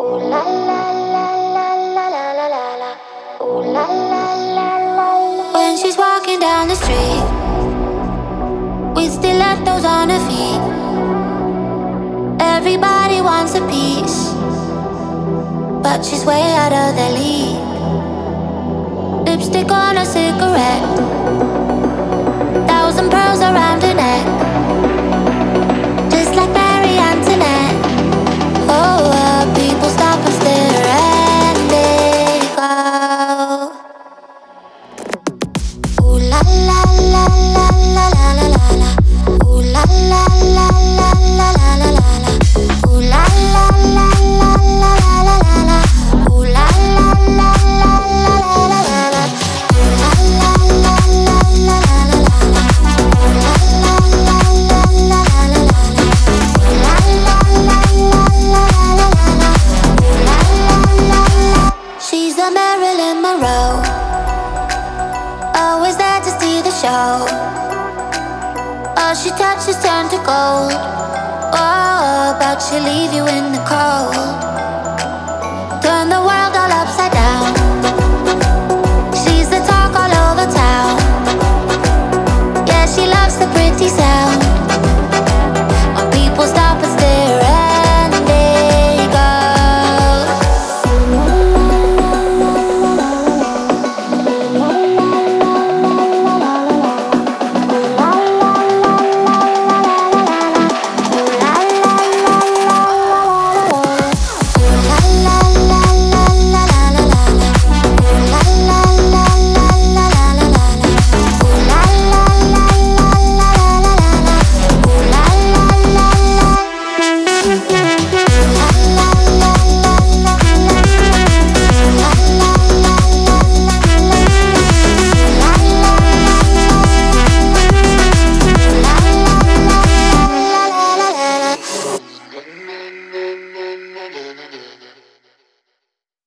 When she's walking down the street with stilettos on her feet, everybody wants a piece, but she's way out of their league. Lipstick on a cigarette, thousand pearls around her neck, just like Marie Antoinette. Oh, people stop and stare and they go, ooh la la la la la la la la la, ooh la la la la la la la la la, ooh la la la la la la la la, ooh la la la la la la la la, ooh la la la la la la la la, ooh la la la la la la la la, ooh la la la la la la la la, ooh la la la la. She's a Marilyn Monroe, always there to see the show. All she touches turn to gold. Oh, but she'll leave you in the cold.